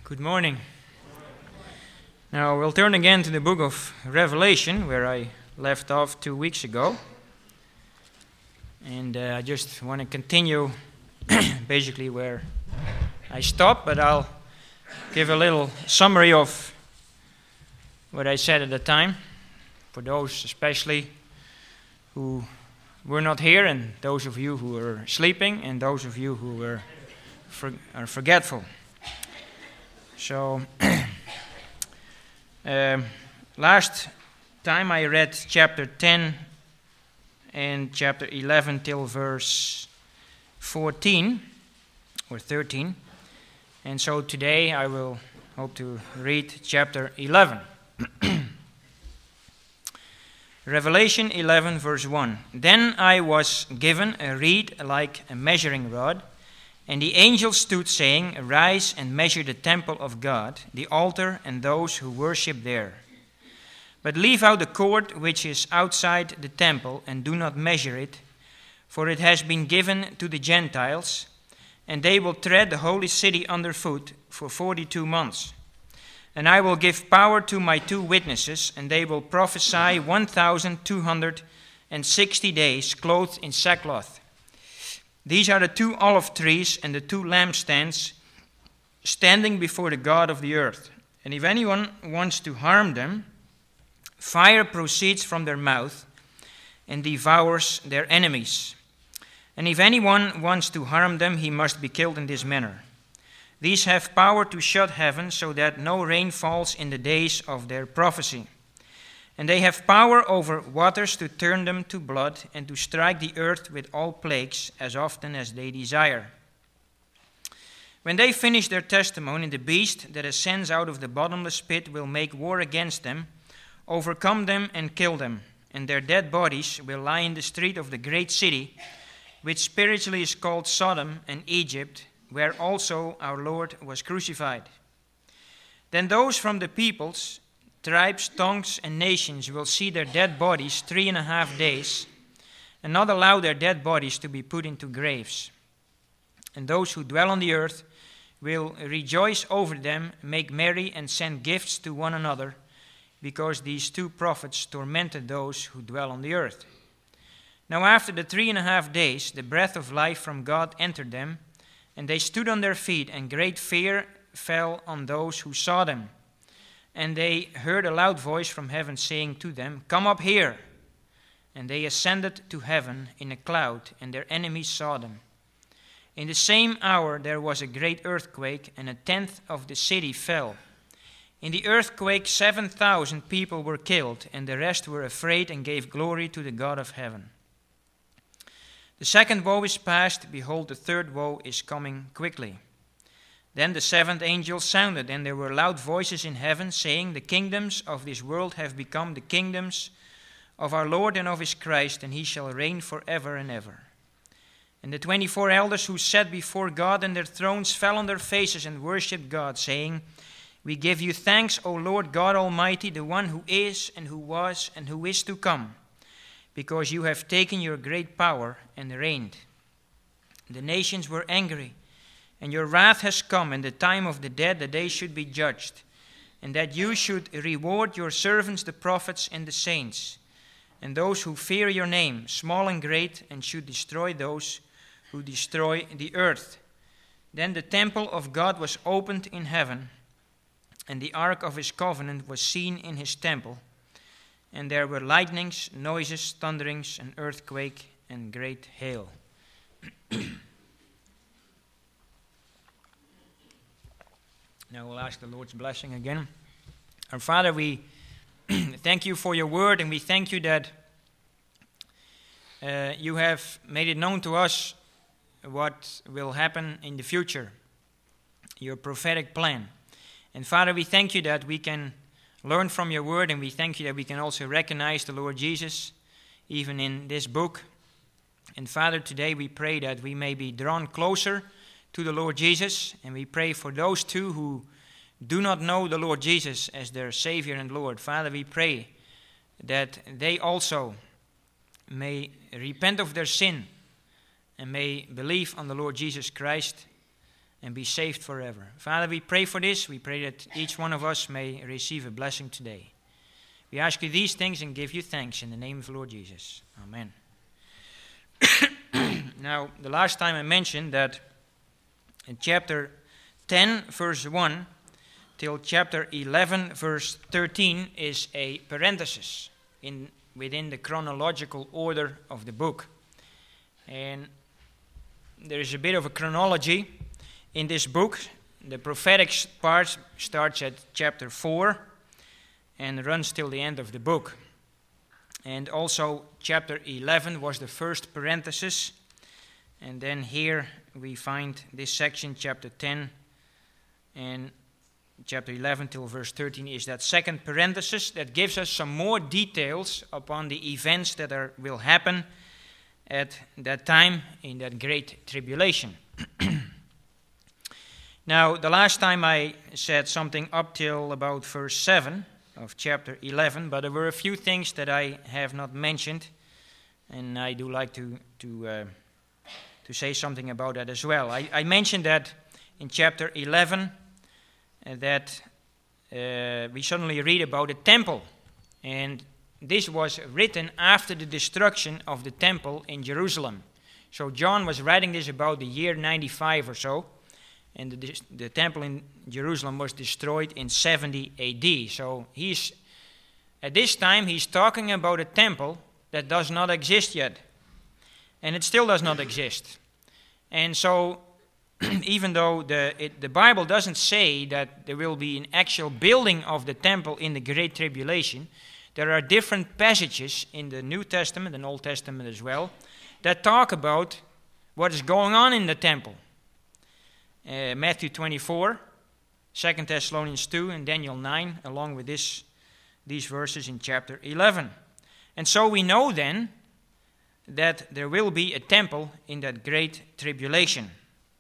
Good morning. Now we'll turn again to the book of Revelation, where I left off 2 weeks ago. And I just want to continue basically where I stopped, but I'll give a little summary of what I said at the time, for those especially who were not here, and those of you who were sleeping, and those of you who are forgetful. So, last time I read chapter 10 and chapter 11 till verse 14 or 13. And so today I will hope to read chapter 11. Revelation 11 verse 1. Then I was given a reed like a measuring rod, and the angel stood, saying, Arise and measure the temple of God, the altar, and those who worship there. But leave out the court which is outside the temple, and do not measure it, for it has been given to the Gentiles, and they will tread the holy city underfoot for 42 months. And I will give power to my 2 witnesses, and they will prophesy 1,260 days, clothed in sackcloth. These are the 2 olive trees and the 2 lampstands standing before the God of the earth. And if anyone wants to harm them, fire proceeds from their mouth and devours their enemies. And if anyone wants to harm them, he must be killed in this manner. These have power to shut heaven so that no rain falls in the days of their prophecy. And they have power over waters to turn them to blood, and to strike the earth with all plagues as often as they desire. When they finish their testimony, the beast that ascends out of the bottomless pit will make war against them, overcome them, and kill them. And their dead bodies will lie in the street of the great city, which spiritually is called Sodom and Egypt, where also our Lord was crucified. Then those from the peoples, tribes, tongues, and nations will see their dead bodies 3.5 days, and not allow their dead bodies to be put into graves. And those who dwell on the earth will rejoice over them, make merry, and send gifts to one another, because these 2 prophets tormented those who dwell on the earth. Now after the 3.5 days, the breath of life from God entered them, and they stood on their feet, and great fear fell on those who saw them. And they heard a loud voice from heaven saying to them, Come up here. And they ascended to heaven in a cloud, and their enemies saw them. In the same hour there was a great earthquake, and 1/10 of the city fell. In the earthquake 7,000 people were killed, and the rest were afraid and gave glory to the God of heaven. The second woe is past, behold, the third woe is coming quickly. Then the 7th angel sounded, and there were loud voices in heaven, saying, The kingdoms of this world have become the kingdoms of our Lord and of his Christ, and he shall reign forever and ever. And the 24 elders who sat before God on their thrones fell on their faces and worshipped God, saying, We give you thanks, O Lord God Almighty, the one who is, and who was, and who is to come, because you have taken your great power and reigned. The nations were angry, and your wrath has come, and the time of the dead, that they should be judged, and that you should reward your servants, the prophets and the saints, and those who fear your name, small and great, and should destroy those who destroy the earth. Then the temple of God was opened in heaven, and the ark of his covenant was seen in his temple, and there were lightnings, noises, thunderings, an earthquake, and great hail. Now we'll ask the Lord's blessing again. Our Father, we thank you for your word, and we thank you that you have made it known to us what will happen in the future, your prophetic plan. And Father, we thank you that we can learn from your word, and we thank you that we can also recognize the Lord Jesus even in this book. And Father, today we pray that we may be drawn closer to the Lord Jesus, and we pray for those 2 who do not know the Lord Jesus as their Savior and Lord. Father, we pray that they also may repent of their sin and may believe on the Lord Jesus Christ and be saved forever. Father, we pray for this. We pray that each one of us may receive a blessing today. We ask you these things and give you thanks in the name of the Lord Jesus. Amen. Now, the last time I mentioned that in chapter 10, verse 1, till chapter 11, verse 13, is a parenthesis within the chronological order of the book. And there is a bit of a chronology in this book. The prophetic part starts at chapter 4 and runs till the end of the book. And also chapter 11 was the first parenthesis. And then here we find this section, chapter 10, and chapter 11 till verse 13 is that second parenthesis that gives us some more details upon the events that will happen at that time in that great tribulation. Now, the last time I said something up till about verse 7 of chapter 11, but there were a few things that I have not mentioned, and I do like to say something about that as well. I mentioned that in chapter 11 that we suddenly read about the temple, and this was written after the destruction of the temple in Jerusalem. So John was writing this about the year 95 or so, and the temple in Jerusalem was destroyed in 70 AD. So at this time he's talking about a temple that does not exist yet. And it still does not exist. And so, even though the Bible doesn't say that there will be an actual building of the temple in the Great Tribulation, there are different passages in the New Testament and Old Testament as well that talk about what is going on in the temple. Matthew 24, 2 Thessalonians 2, and Daniel 9, along with these verses in chapter 11. And so we know then that there will be a temple in that great tribulation.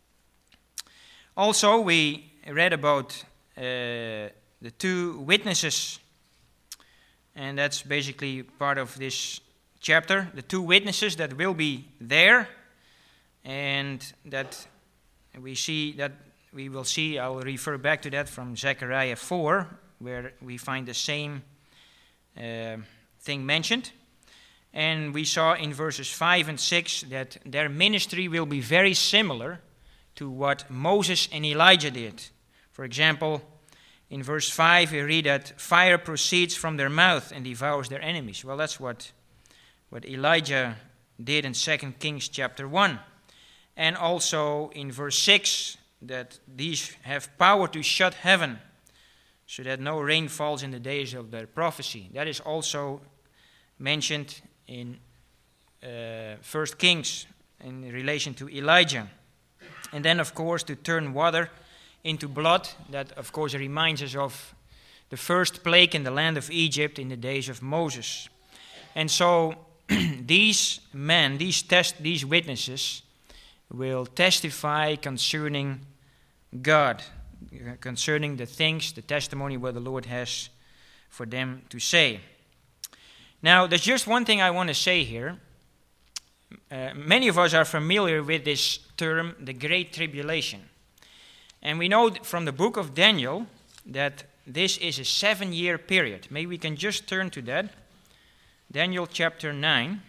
Also, we read about the two witnesses, and that's basically part of this chapter, the two witnesses that will be there, and that we will see, I'll refer back to that from Zechariah 4, where we find the same thing mentioned. And we saw in verses 5 and 6 that their ministry will be very similar to what Moses and Elijah did. For example, in verse 5 we read that fire proceeds from their mouth and devours their enemies. Well, that's what Elijah did in 2 Kings chapter 1. And also in verse 6 that these have power to shut heaven so that no rain falls in the days of their prophecy. That is also mentioned in 1 Kings in relation to Elijah. And then, of course, to turn water into blood, that, of course, reminds us of the first plague in the land of Egypt in the days of Moses. And so these men, these witnesses, will testify concerning God, concerning the things, the testimony what the Lord has for them to say. Now, there's just one thing I want to say here. Many of us are familiar with this term, the Great Tribulation. And we know from the book of Daniel that this is a 7-year period. Maybe we can just turn to that. Daniel chapter 9.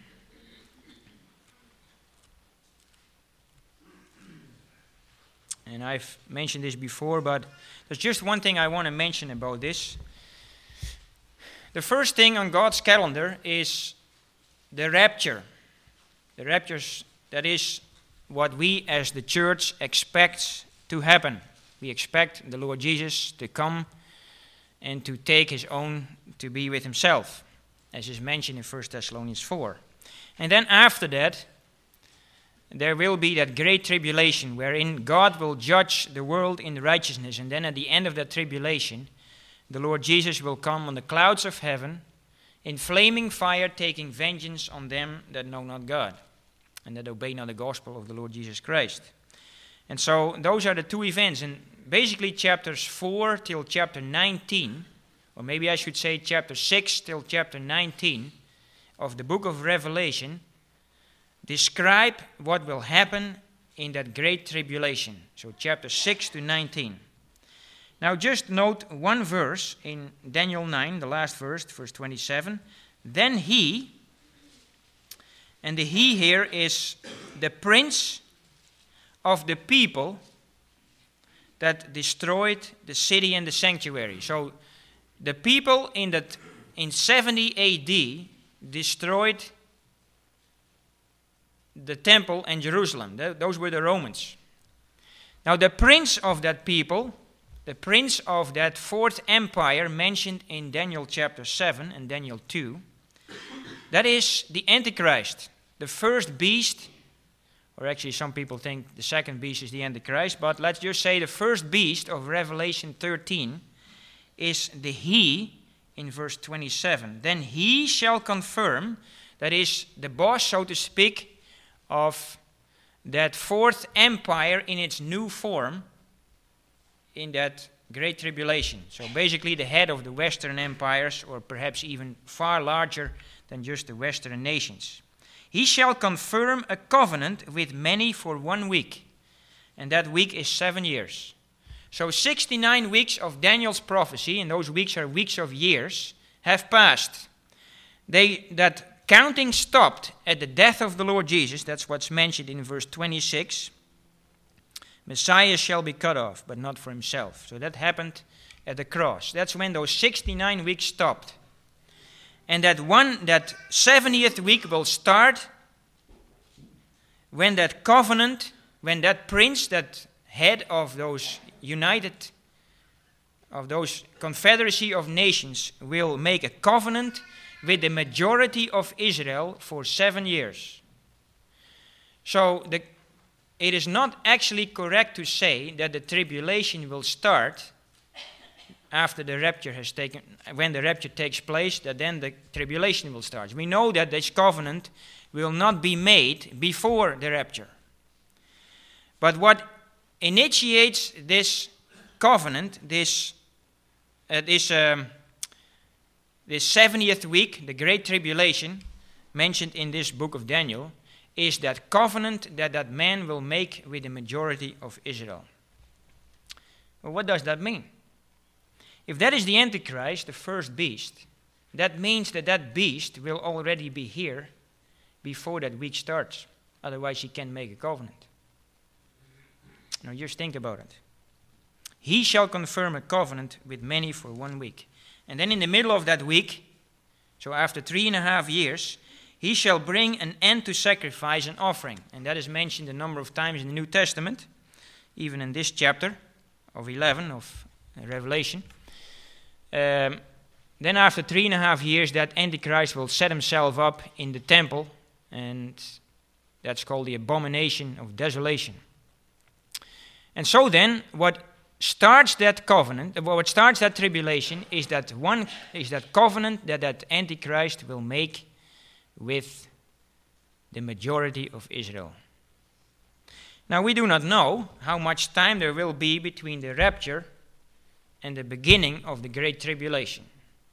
And I've mentioned this before, but there's just one thing I want to mention about this. The first thing on God's calendar is the rapture. The rapture, that is what we as the church expect to happen. We expect the Lord Jesus to come and to take his own to be with himself, as is mentioned in 1 Thessalonians 4. And then after that, there will be that great tribulation wherein God will judge the world in righteousness. And then at the end of that tribulation, the Lord Jesus will come on the clouds of heaven in flaming fire, taking vengeance on them that know not God and that obey not the gospel of the Lord Jesus Christ. And so those are the two events. And basically chapters 4 till chapter 19, or maybe I should say chapter 6 till chapter 19 of the book of Revelation, describe what will happen in that great tribulation. So chapter 6 to 19. Now just note one verse in Daniel 9, the last verse 27. Then he, and the he here is the prince of the people that destroyed the city and the sanctuary. So the people in 70 AD destroyed the temple and Jerusalem. Those were the Romans. Now the prince of that people, the prince of that fourth empire mentioned in Daniel chapter 7 and Daniel 2, that is the Antichrist, the first beast, or actually some people think the second beast is the Antichrist, but let's just say the first beast of Revelation 13 is the he in verse 27. Then he shall confirm, that is the boss, so to speak, of that fourth empire in its new form in that great tribulation. So basically the head of the Western empires, or perhaps even far larger than just the Western nations. He shall confirm a covenant with many for 1 week, and that week is 7 years. So 69 weeks of Daniel's prophecy, and those weeks are weeks of years, have passed. That counting stopped at the death of the Lord Jesus. That's what's mentioned in verse 26. Messiah shall be cut off, but not for himself. So that happened at the cross. That's when those 69 weeks stopped. And that 70th week will start when that covenant, when that prince, that head of those united, of those confederacy of nations, will make a covenant with the majority of Israel for 7 years. So it is not actually correct to say that the tribulation will start after the rapture has taken, when the rapture takes place, that then the tribulation will start. We know that this covenant will not be made before the rapture. But what initiates this covenant, this 70th week, the great tribulation, mentioned in this book of Daniel, is that covenant that man will make with the majority of Israel. Well, what does that mean? If that is the Antichrist, the first beast, that means that beast will already be here before that week starts. Otherwise, he can't make a covenant. Now, just think about it. He shall confirm a covenant with many for 1 week. And then in the middle of that week, so after 3.5 years, he shall bring an end to sacrifice and offering. And that is mentioned a number of times in the New Testament, even in this chapter of 11 of Revelation. Then after 3.5 years, that Antichrist will set himself up in the temple, and that's called the abomination of desolation. And so then, what starts that covenant, what starts that tribulation, is that covenant that Antichrist will make with the majority of Israel. Now, we do not know how much time there will be between the rapture and the beginning of the Great Tribulation.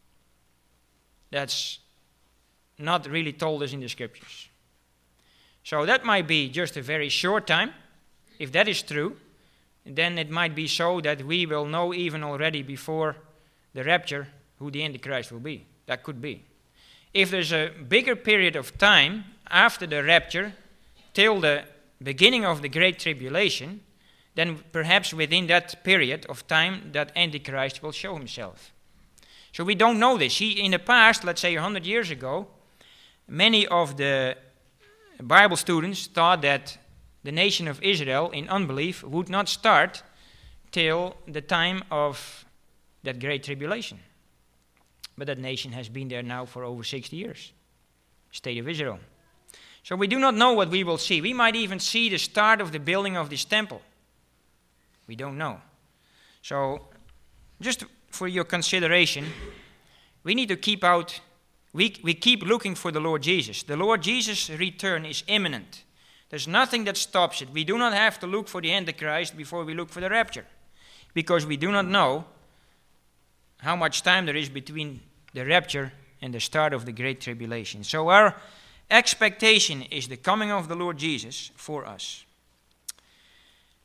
That's not really told us in the Scriptures. So that might be just a very short time. If that is true, then it might be so that we will know even already before the rapture who the Antichrist will be. That could be. If there's a bigger period of time after the rapture till the beginning of the Great Tribulation, then perhaps within that period of time that Antichrist will show himself. So we don't know this. In the past, let's say 100 years ago, many of the Bible students thought that the nation of Israel in unbelief would not start till the time of that Great Tribulation. But that nation has been there now for over 60 years. State of Israel. So we do not know what we will see. We might even see the start of the building of this temple. We don't know. So, just for your consideration, we need to keep out, we keep looking for the Lord Jesus. The Lord Jesus' return is imminent. There's nothing that stops it. We do not have to look for the Antichrist before we look for the rapture, because we do not know how much time there is between the rapture and the start of the Great Tribulation. So our expectation is the coming of the Lord Jesus for us.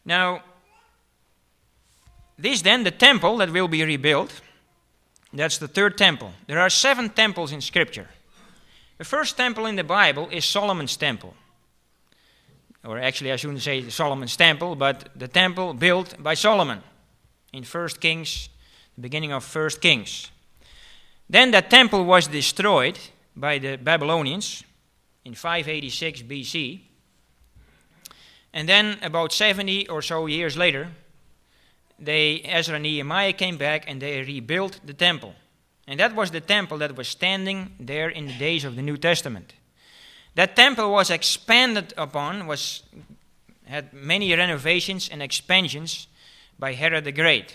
Now, this then, the temple that will be rebuilt, that's the third temple. There are 7 temples in Scripture. The first temple in the Bible is Solomon's temple. Or actually, I shouldn't say Solomon's temple, but the temple built by Solomon in 1 Kings, the beginning of 1 Kings. Then that temple was destroyed by the Babylonians in 586 BC. And then about 70 or so years later, Ezra and Nehemiah came back and they rebuilt the temple. And that was the temple that was standing there in the days of the New Testament. That temple was expanded upon, had many renovations and expansions by Herod the Great.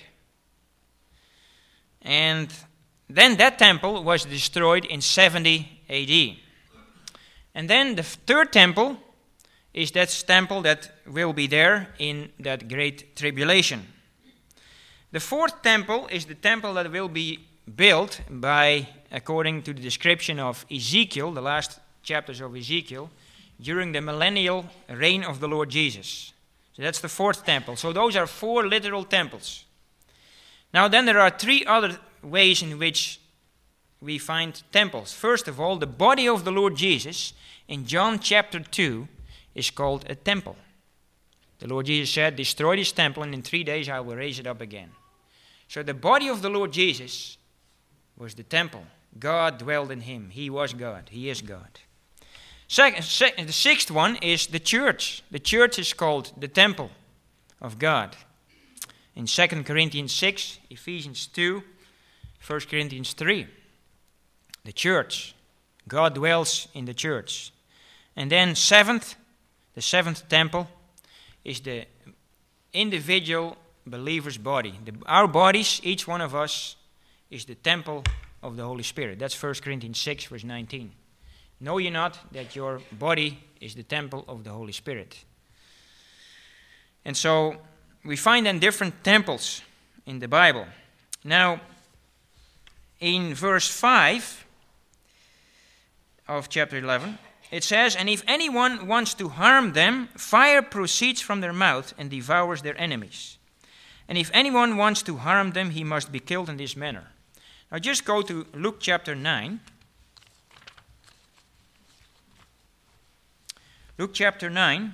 And then that temple was destroyed in 70 AD. And then the third temple is that temple that will be there in that great tribulation. The fourth temple is the temple that will be built by, according to the description of Ezekiel, the last chapters of Ezekiel, during the millennial reign of the Lord Jesus. So that's the fourth temple. So those are 4 literal temples. Now then there are 3 other ways in which we find temples. First of all, the body of the Lord Jesus in John chapter 2 is called a temple. The Lord Jesus said, destroy this temple and in 3 days I will raise it up again. So the body of the Lord Jesus was the temple. God dwelled in him. He was God. He is God. The sixth one is the church. The church is called the temple of God. In 2 Corinthians 6, Ephesians 2, 1 Corinthians 3. The church. God dwells in the church. And then the seventh temple is the individual believer's body. Our bodies, each one of us, is the temple of the Holy Spirit. That's 1 Corinthians 6, verse 19. Know ye not that your body is the temple of the Holy Spirit? And so we find then different temples in the Bible. Now, in verse 5 of chapter 11, it says, and if anyone wants to harm them, fire proceeds from their mouth and devours their enemies. And if anyone wants to harm them, he must be killed in this manner. Now just go to Luke chapter 9. Luke chapter 9.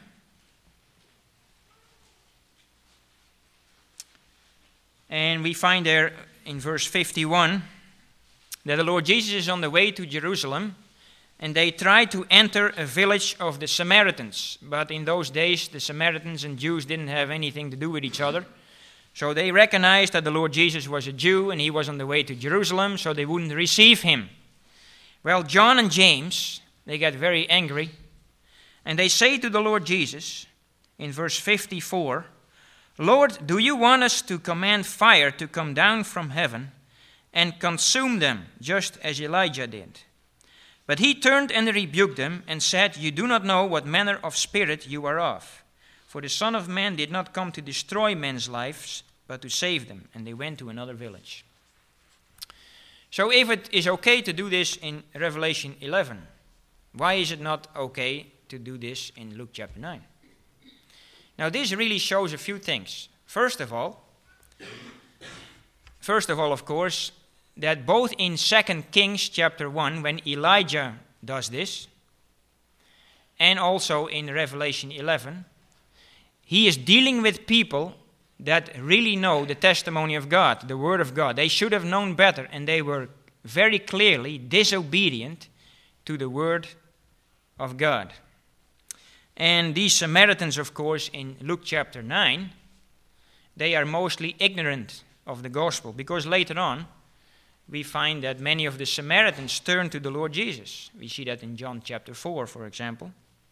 And we find there in verse 51 that the Lord Jesus is on the way to Jerusalem, and they try to enter a village of the Samaritans. But in those days, the Samaritans and Jews didn't have anything to do with each other. So they recognized that the Lord Jesus was a Jew and he was on the way to Jerusalem, so they wouldn't receive him. Well, John and James, they get very angry, and they say to the Lord Jesus in verse 54, Lord, do you want us to command fire to come down from heaven and consume them, just as Elijah did? But he turned and rebuked them and said, you do not know what manner of spirit you are of. For the Son of Man did not come to destroy men's lives, but to save them. And they went to another village. So if it is okay to do this in Revelation 11, why is it not okay to do this in Luke chapter 9? Now this really shows a few things. First of all, of course, that both in 2 Kings chapter 1, when Elijah does this, and also in Revelation 11, he is dealing with people that really know the testimony of God, the Word of God. They should have known better, and they were very clearly disobedient to the Word of God. And these Samaritans, of course, in Luke chapter 9, they are mostly ignorant of the gospel, because later on, we find that many of the Samaritans turn to the Lord Jesus. We see that in John chapter 4, for example.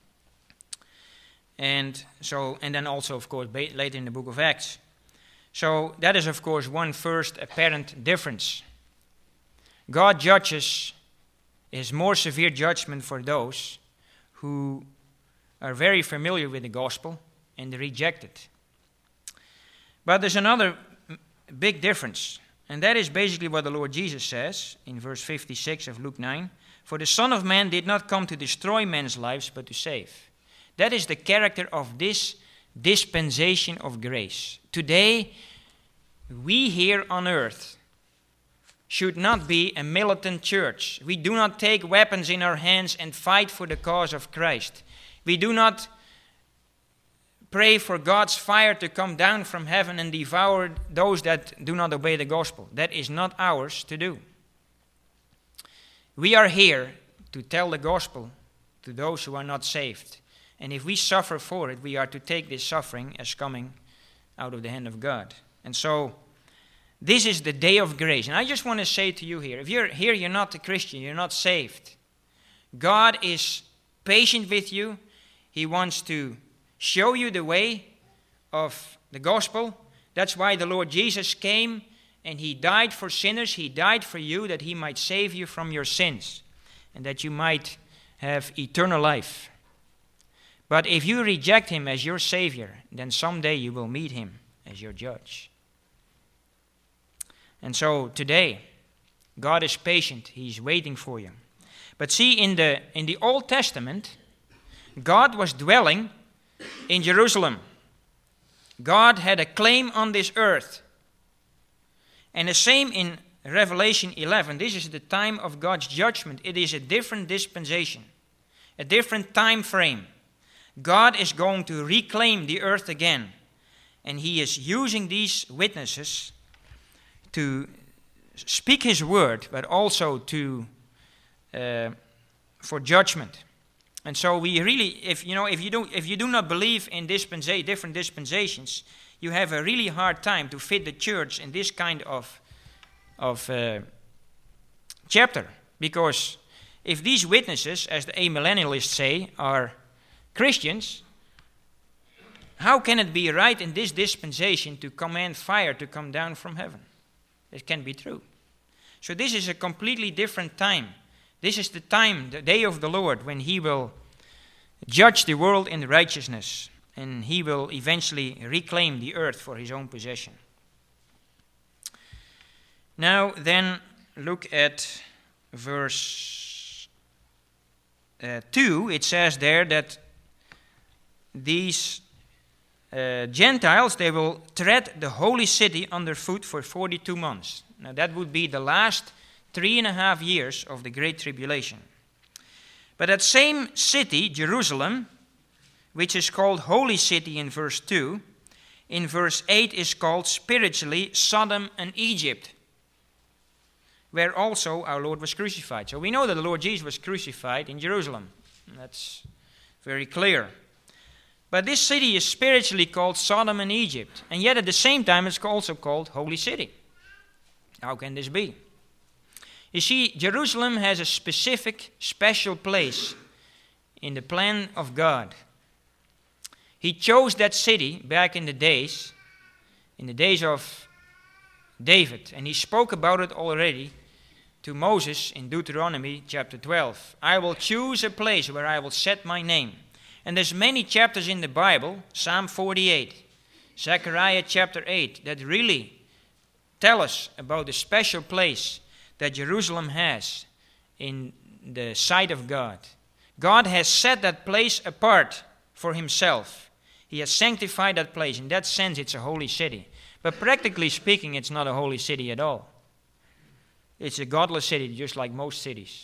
And then also, of course, later in the book of Acts. So that is, of course, one first apparent difference. God judges his more severe judgment for those who are very familiar with the gospel and reject it. But there's another big difference. And that is basically what the Lord Jesus says in verse 56 of Luke 9. For the Son of Man did not come to destroy men's lives, but to save. That is the character of this dispensation of grace. Today, we here on earth should not be a militant church. We do not take weapons in our hands and fight for the cause of Christ. We do not pray for God's fire to come down from heaven and devour those that do not obey the gospel. That is not ours to do. We are here to tell the gospel to those who are not saved. And if we suffer for it, we are to take this suffering as coming out of the hand of God. And so, this is the day of grace. And I just want to say to you here, if you're here, you're not a Christian, you're not saved. God is patient with you. He wants to show you the way of the gospel. That's why the Lord Jesus came and He died for sinners. He died for you that He might save you from your sins and that you might have eternal life. But if you reject Him as your Savior, then someday you will meet Him as your judge. And so today, God is patient. He's waiting for you. But see, in the Old Testament, God was dwelling in Jerusalem. God had a claim on this earth. And the same in Revelation 11. This is the time of God's judgment. It is a different dispensation, a different time frame. God is going to reclaim the earth again. And He is using these witnesses to speak His word, but also to for judgment. And so we really, if you do not believe in different dispensations, you have a really hard time to fit the church in this kind of chapter. Because if these witnesses, as the amillennialists say, are Christians, how can it be right in this dispensation to command fire to come down from heaven? It can be true. So this is a completely different time. This is the time, the day of the Lord, when He will judge the world in righteousness, and He will eventually reclaim the earth for His own possession. Now then, look at verse 2. It says there that these Gentiles, they will tread the holy city underfoot for 42 months. Now that would be the last 3.5 years of the Great Tribulation. But that same city, Jerusalem, which is called Holy City in verse 2, in verse 8 is called spiritually Sodom and Egypt, where also our Lord was crucified. So we know that the Lord Jesus was crucified in Jerusalem. That's very clear. But this city is spiritually called Sodom and Egypt. And yet at the same time it's also called Holy City. How can this be? You see, Jerusalem has a specific, special place in the plan of God. He chose that city back in the days of David. And He spoke about it already to Moses in Deuteronomy chapter 12. I will choose a place where I will set my name. And there's many chapters in the Bible, Psalm 48, Zechariah chapter 8, that really tell us about the special place that Jerusalem has in the sight of God. God has set that place apart for Himself. He has sanctified that place. In that sense, it's a holy city. But practically speaking, it's not a holy city at all. It's a godless city, just like most cities.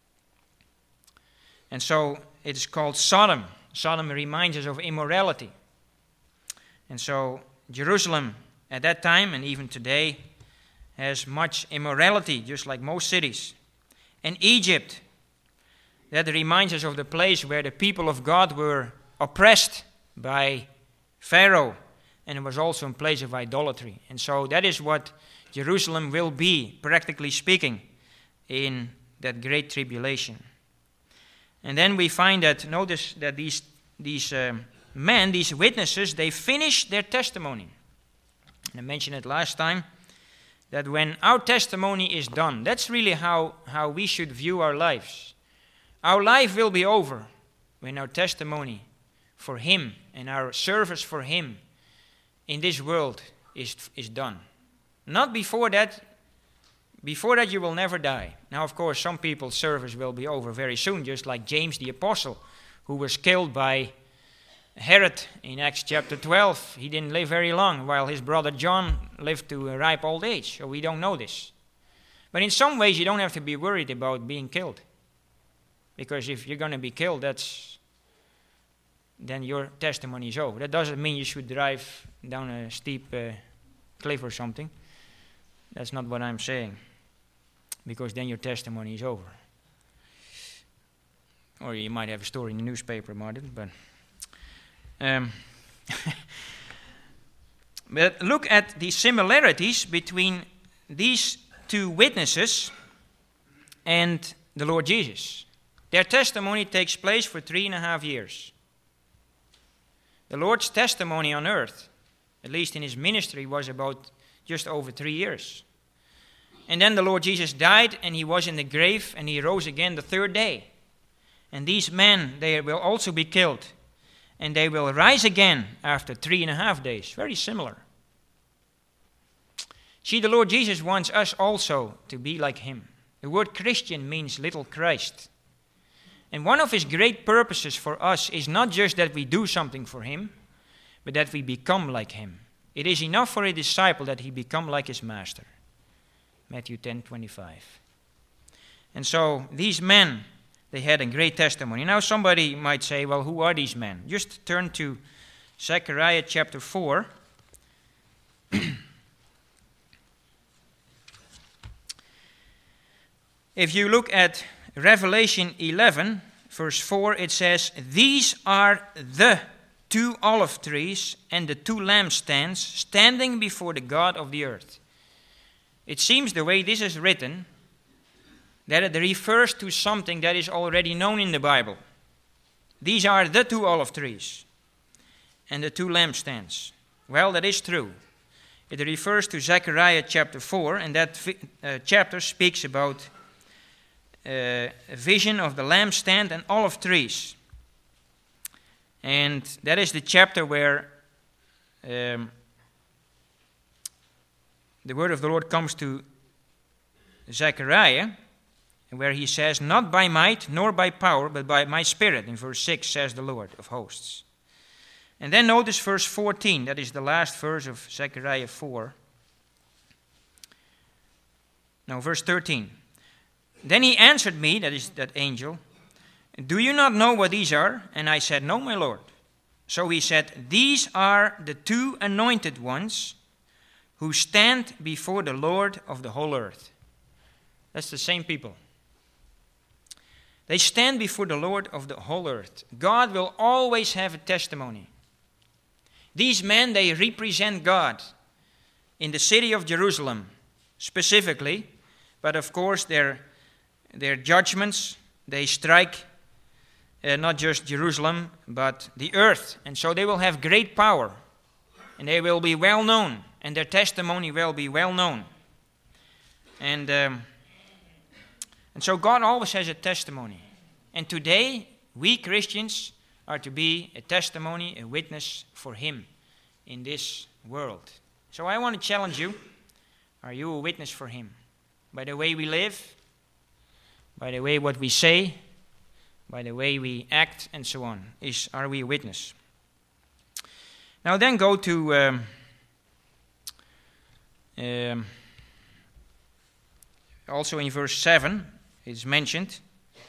And so it is called Sodom. Sodom reminds us of immorality. And so Jerusalem at that time and even today has much immorality, just like most cities. And Egypt, that reminds us of the place where the people of God were oppressed by Pharaoh, and it was also a place of idolatry. And so that is what Jerusalem will be, practically speaking, in that great tribulation. And then we find that, notice that these men, these witnesses, they finish their testimony. And I mentioned it last time, that when our testimony is done, that's really how we should view our lives. Our life will be over when our testimony for Him and our service for Him in this world is done. Not before that. Before that you will never die. Now, of course, some people's service will be over very soon, just like James the Apostle, who was killed by Herod in Acts chapter 12, he didn't live very long, while his brother John lived to a ripe old age. So we don't know this. But in some ways, you don't have to be worried about being killed. Because if you're going to be killed, then your testimony is over. That doesn't mean you should drive down a steep cliff or something. That's not what I'm saying. Because then your testimony is over. Or you might have a story in the newspaper about it, but... but look at the similarities between these two witnesses and the Lord Jesus. Their testimony takes place for 3.5 years. The Lord's testimony on earth, at least in his ministry, was about just over 3 years. And then the Lord Jesus died, and he was in the grave, and he rose again the third day. And these men, they will also be killed. And they will rise again after 3.5 days. Very similar. See, the Lord Jesus wants us also to be like him. The word Christian means little Christ. And one of his great purposes for us is not just that we do something for him, but that we become like him. It is enough for a disciple that he become like his master. Matthew 10:25. And so these men, they had a great testimony. Now somebody might say, well, who are these men? Just turn to Zechariah chapter 4. If you look at Revelation 11, verse 4, it says, "These are the 2 olive trees and the 2 lampstands standing before the God of the earth." It seems the way this is written, that it refers to something that is already known in the Bible. These are the 2 olive trees and the 2 lampstands. Well, that is true. It refers to Zechariah chapter 4, and that chapter speaks about a vision of the lampstand and olive trees. And that is the chapter where the word of the Lord comes to Zechariah, where he says, "Not by might nor by power, but by my spirit," in verse 6, says the Lord of hosts. And then notice verse 14, that is the last verse of Zechariah 4. No, verse 13. "Then he answered me," that is that angel, "Do you not know what these are?" And I said, "No, my Lord." So he said, "These are the 2 anointed ones who stand before the Lord of the whole earth." That's the same people. They stand before the Lord of the whole earth. God will always have a testimony. These men, they represent God in the city of Jerusalem specifically, but of course their judgments, they strike not just Jerusalem, but the earth. And so they will have great power, and they will be well known, and their testimony will be well known. And so God always has a testimony. And today, we Christians are to be a testimony, a witness for him in this world. So I want to challenge you. Are you a witness for him? By the way we live, by the way what we say, by the way we act, and so on. Are we a witness? Now then go to also in verse 7, it's mentioned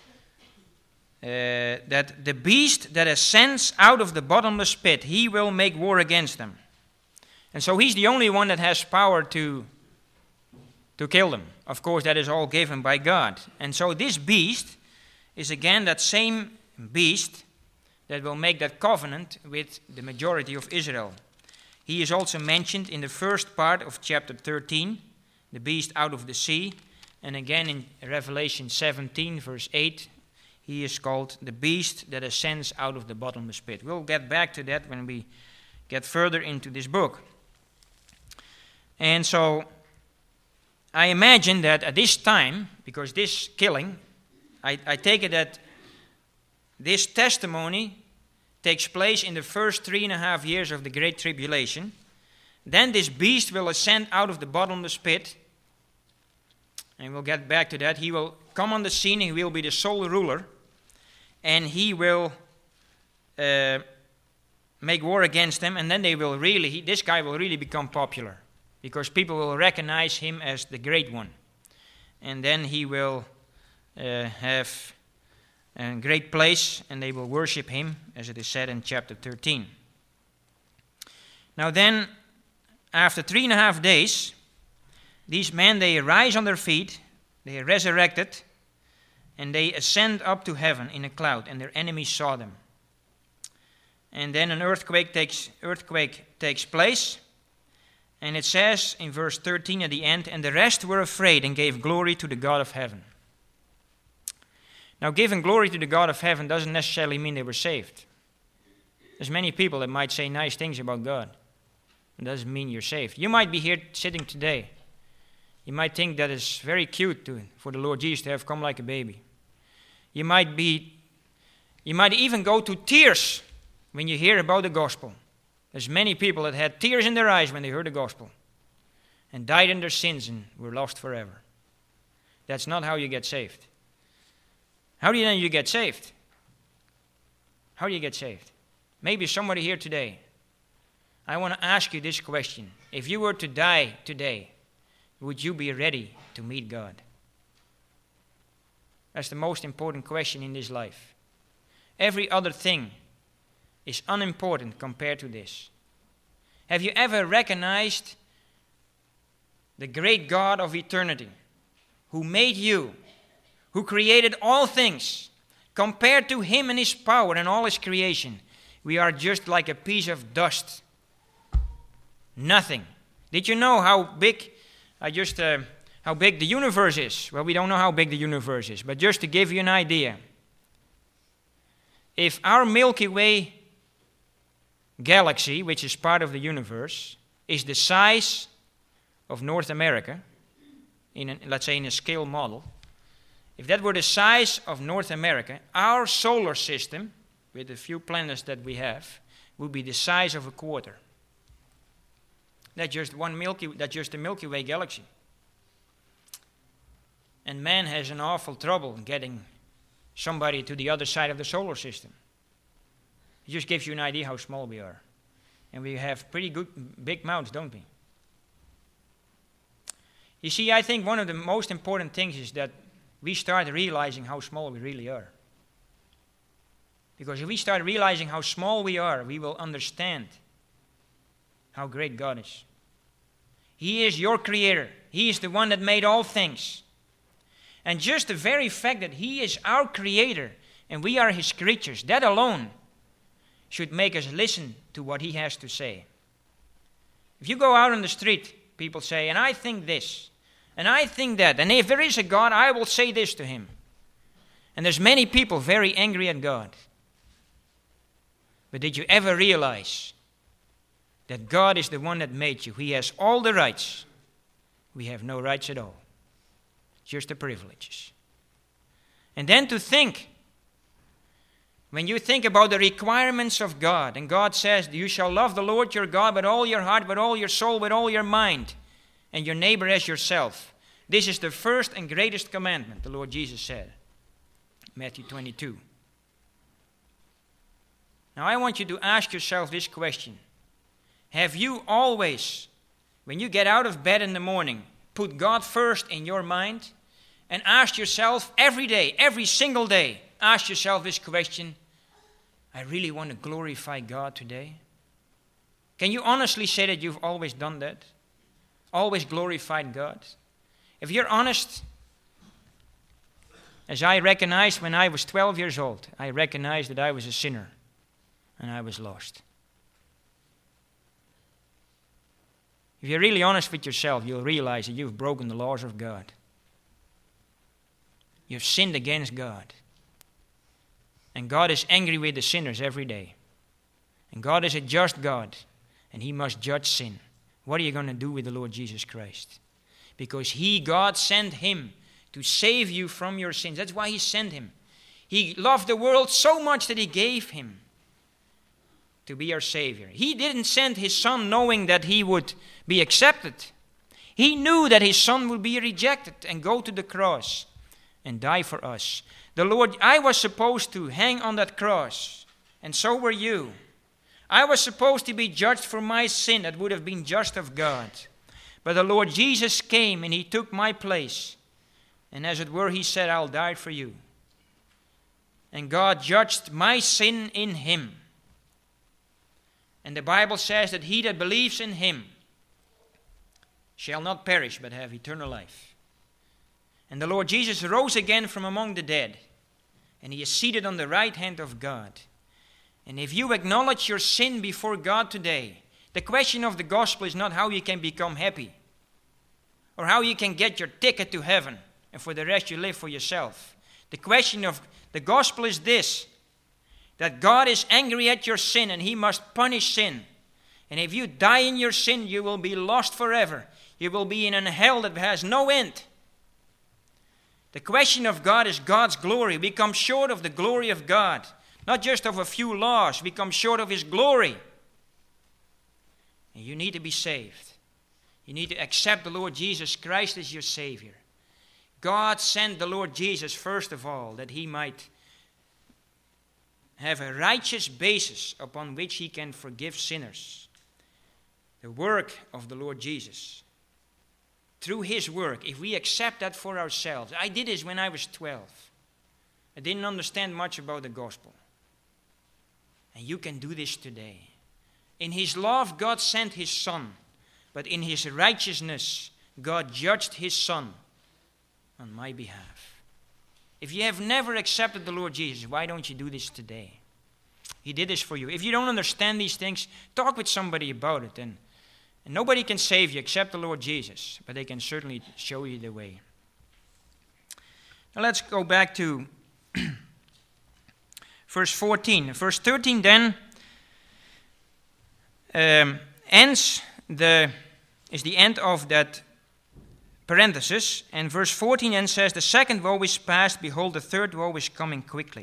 that the beast that ascends out of the bottomless pit, he will make war against them. And so he's the only one that has power to kill them. Of course, that is all given by God. And so this beast is again that same beast that will make that covenant with the majority of Israel. He is also mentioned in the first part of chapter 13, the beast out of the sea. And again in Revelation 17, verse 8, he is called the beast that ascends out of the bottomless pit. We'll get back to that when we get further into this book. And so I imagine that at this time, because this killing, I take it that this testimony takes place in the first 3.5 years of the Great Tribulation. Then this beast will ascend out of the bottomless pit. And we'll get back to that. He will come on the scene. He will be the sole ruler. And he will make war against them, and then this guy will really become popular, because people will recognize him as the great one. And then he will have a great place, and they will worship him, as it is said in chapter 13. Now then, after 3.5 days, these men, they rise on their feet, they are resurrected, and they ascend up to heaven in a cloud, and their enemies saw them. And then an earthquake takes place, and it says in verse 13 at the end, and the rest were afraid and gave glory to the God of heaven. Now, giving glory to the God of heaven doesn't necessarily mean they were saved. There's many people that might say nice things about God. It doesn't mean you're saved. You might be here sitting today. You might think that it's very cute for the Lord Jesus to have come like a baby. You might even go to tears when you hear about the gospel. There's many people that had tears in their eyes when they heard the gospel and died in their sins and were lost forever. That's not how you get saved. How do you know you get saved? How do you get saved? Maybe somebody here today. I want to ask you this question. If you were to die today, would you be ready to meet God? That's the most important question in this life. Every other thing is unimportant compared to this. Have you ever recognized the great God of eternity, who made you, who created all things? Compared to him and his power and all his creation, we are just like a piece of dust. Nothing. Did you know how big the universe is? Well, we don't know how big the universe is, but just to give you an idea, if our Milky Way galaxy, which is part of the universe, is the size of North America, let's say in a scale model, if that were the size of North America, our solar system, with the few planets that we have, would be the size of a quarter. That's just the Milky Way galaxy. And man has an awful trouble getting somebody to the other side of the solar system. It just gives you an idea how small we are. And we have pretty big mouths, don't we? You see, I think one of the most important things is that we start realizing how small we really are. Because if we start realizing how small we are, we will understand how great God is. He is your creator. He is the one that made all things. And just the very fact that he is our creator and we are his creatures, that alone should make us listen to what he has to say. If you go out on the street, people say, and I think this, and I think that, and if there is a God, I will say this to him. And there's many people very angry at God. But did you ever realize that God is the one that made you? He has all the rights. We have no rights at all. Just the privileges. And then to think, when you think about the requirements of God, and God says, you shall love the Lord your God with all your heart, with all your soul, with all your mind, and your neighbor as yourself. This is the first and greatest commandment, the Lord Jesus said. Matthew 22. Now I want you to ask yourself this question. Have you always, when you get out of bed in the morning, put God first in your mind? And ask yourself every day, every single day, ask yourself this question. I really want to glorify God today. Can you honestly say that you've always done that? Always glorified God? If you're honest, as I recognized when I was 12 years old, I recognized that I was a sinner and I was lost. If you're really honest with yourself, you'll realize that you've broken the laws of God. You've sinned against God. And God is angry with the sinners every day. And God is a just God, and he must judge sin. What are you going to do with the Lord Jesus Christ? Because God sent him to save you from your sins. That's why he sent him. He loved the world so much that he gave him to be our Savior. He didn't send his son knowing that he would be accepted. He knew that his son would be rejected and go to the cross and die for us. I was supposed to hang on that cross, and so were you. I was supposed to be judged for my sin that would have been just of God. But the Lord Jesus came and he took my place. And as it were, he said, I'll die for you. And God judged my sin in him. And the Bible says that he that believes in him shall not perish but have eternal life. And the Lord Jesus rose again from among the dead. And he is seated on the right hand of God. And if you acknowledge your sin before God today, the question of the gospel is not how you can become happy or how you can get your ticket to heaven and for the rest you live for yourself. The question of the gospel is this, that God is angry at your sin and he must punish sin. And if you die in your sin, you will be lost forever. You will be in a hell that has no end. The question of God is God's glory. We come short of the glory of God. Not just of a few laws. We come short of his glory. And you need to be saved. You need to accept the Lord Jesus Christ as your Savior. God sent the Lord Jesus, first of all, that he might have a righteous basis upon which he can forgive sinners. The work of the Lord Jesus. Through his work, if we accept that for ourselves. I did this when I was 12. I didn't understand much about the gospel. And you can do this today. In his love, God sent his Son. But in his righteousness, God judged his Son on my behalf. If you have never accepted the Lord Jesus, why don't you do this today? He did this for you. If you don't understand these things, talk with somebody about it. And nobody can save you except the Lord Jesus. But they can certainly show you the way. Now let's go back to verse 14. Verse 13 then is the end of that parenthesis. And verse 14 then says, the second woe is past, behold, the third woe is coming quickly.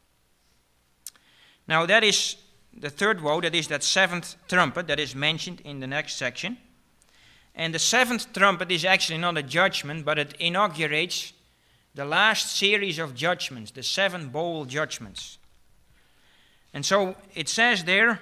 Now that is the third woe, that is that seventh trumpet that is mentioned in the next section. And the seventh trumpet is actually not a judgment, but it inaugurates the last series of judgments, the 7 bowl judgments. And so it says there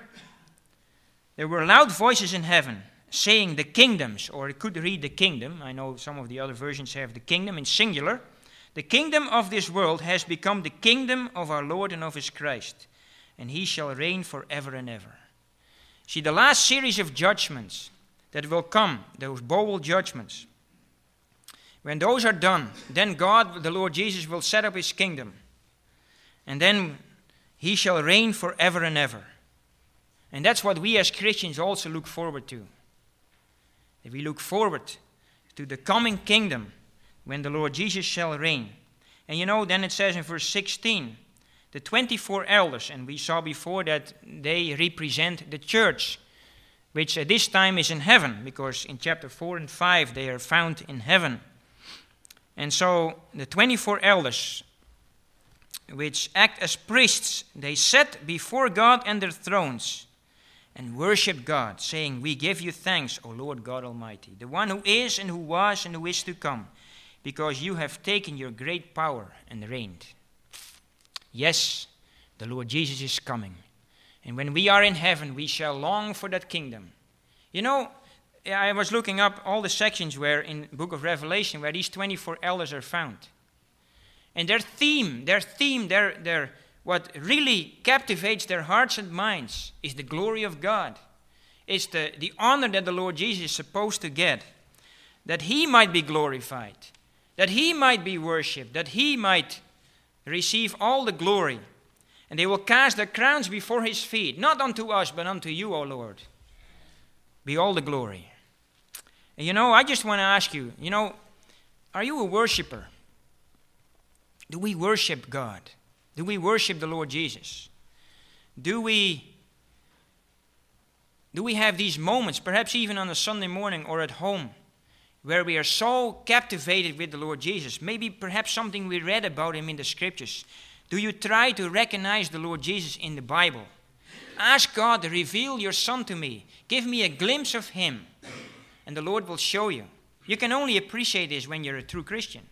were loud voices in heaven, saying the kingdoms, or it could read the kingdom. I know some of the other versions have the kingdom in singular. The kingdom of this world has become the kingdom of our Lord and of his Christ, and he shall reign forever and ever. See, the last series of judgments that will come, those bowl judgments, when those are done, then God, the Lord Jesus, will set up his kingdom. And then he shall reign forever and ever. And that's what we as Christians also look forward to. That we look forward to the coming kingdom when the Lord Jesus shall reign. And you know, then it says in verse 16, the 24 elders, and we saw before that they represent the church, which at this time is in heaven, because in chapter 4 and 5 they are found in heaven. And so the 24 elders, which act as priests, they sat before God and their thrones and worship God, saying, we give you thanks, O Lord God Almighty, the one who is and who was and who is to come, because you have taken your great power and reigned. Yes, the Lord Jesus is coming. And when we are in heaven, we shall long for that kingdom. You know, I was looking up all the sections where in the book of Revelation where these 24 elders are found. And their theme, what really captivates their hearts and minds is the glory of God. It's the honor that the Lord Jesus is supposed to get. That he might be glorified. That he might be worshipped. That he might receive all the glory. And they will cast their crowns before his feet. Not unto us, but unto you, O Lord. Be all the glory. And you know, I just want to ask you, are you a worshiper? Do we worship God? Do we worship the Lord Jesus? Do we have these moments, perhaps even on a Sunday morning or at home, where we are so captivated with the Lord Jesus? Maybe perhaps something we read about him in the scriptures. Do you try to recognize the Lord Jesus in the Bible? Ask God to reveal your Son to me. Give me a glimpse of him. And the Lord will show you. You can only appreciate this when you're a true Christian.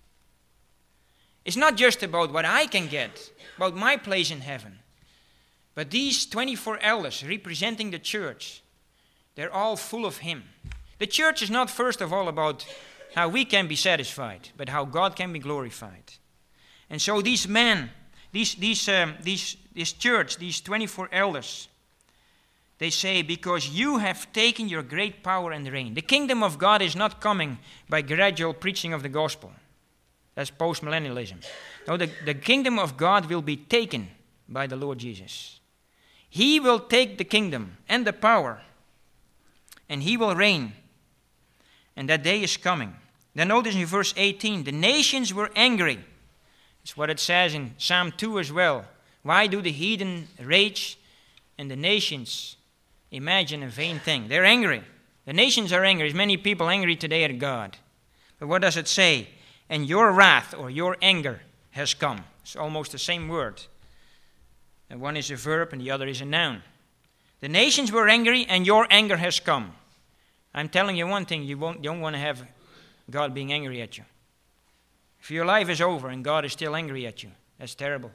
It's not just about what I can get, about my place in heaven. But these 24 elders representing the church, they're all full of Him. The church is not first of all about how we can be satisfied, but how God can be glorified. And so these men, this church, these 24 elders, they say, because you have taken your great power and reign. The kingdom of God is not coming by gradual preaching of the gospel. That's post-millennialism. No, the kingdom of God will be taken by the Lord Jesus. He will take the kingdom and the power, and He will reign. And that day is coming. Then notice in verse 18, the nations were angry. That's what it says in Psalm 2 as well. Why do the heathen rage and the nations imagine a vain thing? They're angry. The nations are angry. There's many people angry today at God. But what does it say? And your wrath or your anger has come. It's almost the same word. And one is a verb and the other is a noun. The nations were angry and your anger has come. I'm telling you one thing, you don't want to have God being angry at you. If your life is over and God is still angry at you, that's terrible.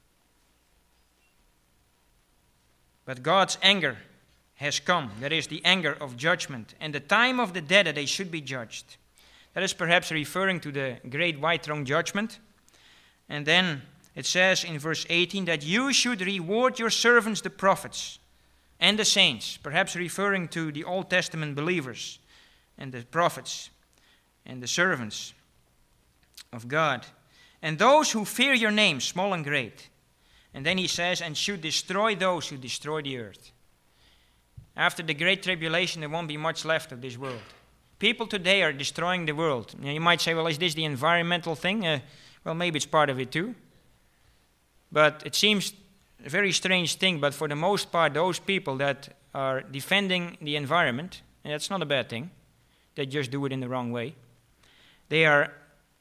But God's anger has come. That is the anger of judgment and the time of the dead that they should be judged. That is perhaps referring to the great white throne judgment. And then it says in verse 18 that you should reward your servants, the prophets, and the saints, perhaps referring to the Old Testament believers and the prophets and the servants of God, and those who fear your name, small and great. And then he says, and should destroy those who destroy the earth. After the great tribulation, there won't be much left of this world. People today are destroying the world. Now, you might say, well, is this the environmental thing? Well, maybe it's part of it too. But it seems a very strange thing, but for the most part, those people that are defending the environment, and that's not a bad thing, they just do it in the wrong way. They are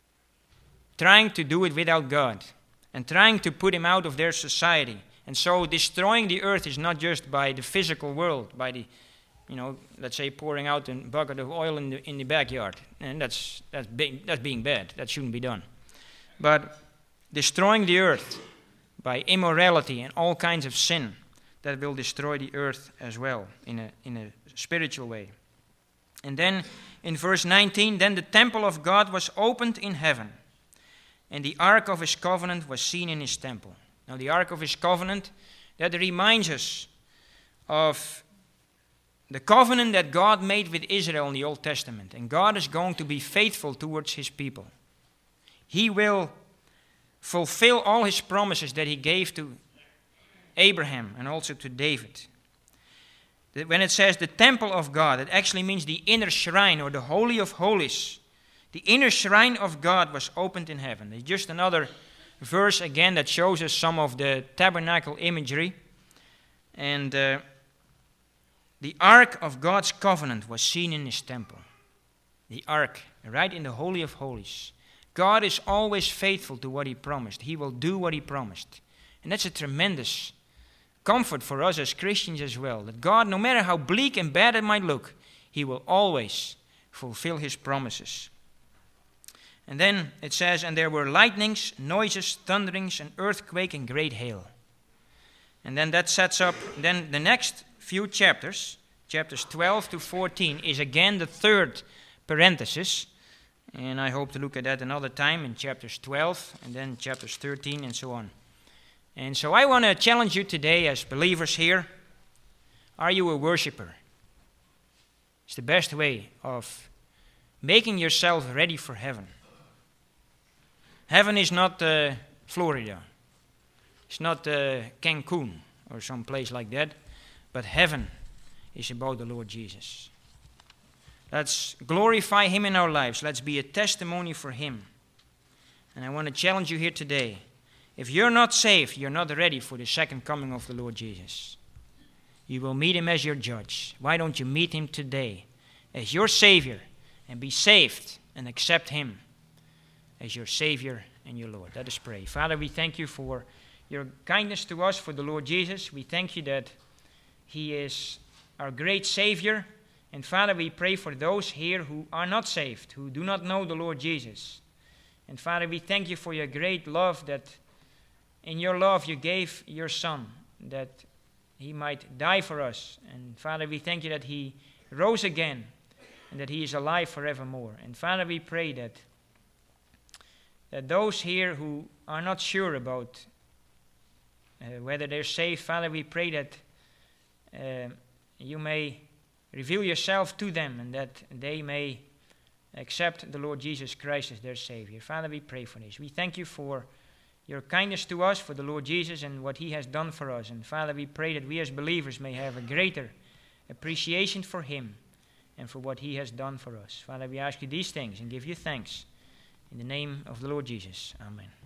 trying to do it without God and trying to put Him out of their society. And so destroying the earth is not just by the physical world, by the, let's say pouring out a bucket of oil in the backyard. And that's being bad. That shouldn't be done. But destroying the earth by immorality and all kinds of sin, that will destroy the earth as well in a spiritual way. And then in verse 19, then the temple of God was opened in heaven, and the ark of His covenant was seen in His temple. Now the ark of His covenant, that reminds us of the covenant that God made with Israel in the Old Testament. And God is going to be faithful towards His people. He will fulfill all His promises that He gave to Abraham and also to David. When it says the temple of God, it actually means the inner shrine or the Holy of Holies. The inner shrine of God was opened in heaven. It's just another verse again that shows us some of the tabernacle imagery. And the ark of God's covenant was seen in His temple. The ark, right in the Holy of Holies. God is always faithful to what He promised. He will do what He promised. And that's a tremendous comfort for us as Christians as well. That God, no matter how bleak and bad it might look, He will always fulfill His promises. And then it says, and there were lightnings, noises, thunderings, an earthquake, and great hail. And then that sets up, then the next few chapters, chapters 12 to 14, is again the third parenthesis. And I hope to look at that another time in chapters 12 and then chapters 13 and so on. And so I want to challenge you today as believers here. Are you a worshiper? It's the best way of making yourself ready for heaven. Heaven is not Florida. It's not Cancun or some place like that. But heaven is about the Lord Jesus. Let's glorify Him in our lives. Let's be a testimony for Him. And I want to challenge you here today. If you're not saved, you're not ready for the second coming of the Lord Jesus. You will meet Him as your judge. Why don't you meet Him today as your Savior and be saved and accept Him as your Savior and your Lord? Let us pray. Father, we thank You for Your kindness to us, for the Lord Jesus. We thank You that He is our great Savior. And Father, we pray for those here who are not saved, who do not know the Lord Jesus. And Father, we thank You for Your great love, that in Your love You gave Your Son, that he might die for us. And Father, we thank you that he rose again and that he is alive forevermore. And Father, we pray that those here who are not sure about whether they're saved, Father, we pray that you may reveal yourself to them and that they may accept the Lord Jesus Christ as their Savior. Father, we pray for this. We thank you for your kindness to us, for the Lord Jesus and what he has done for us. And Father, we pray that we as believers may have a greater appreciation for him and for what he has done for us. Father, we ask you these things and give you thanks. In the name of the Lord Jesus. Amen.